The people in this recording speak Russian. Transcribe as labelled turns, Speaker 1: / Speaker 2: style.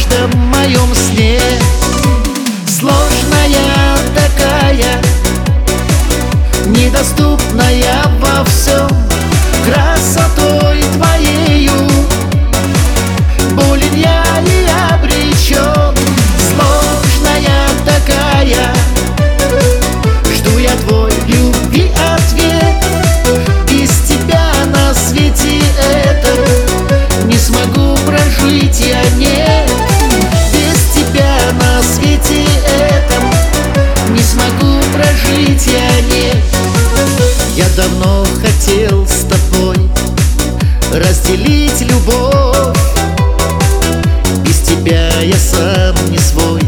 Speaker 1: каждом моем сне. Сложная такая, недоступная во всем, красотой твоею болен я и обречен. Сложная такая, жду я твой любви ответ. Без тебя на свете этом не смогу прожить я, нет. Без тебя на свете этом не смогу прожить я, нет. Я давно хотел с тобой разделить любовь. Без тебя я сам не свой.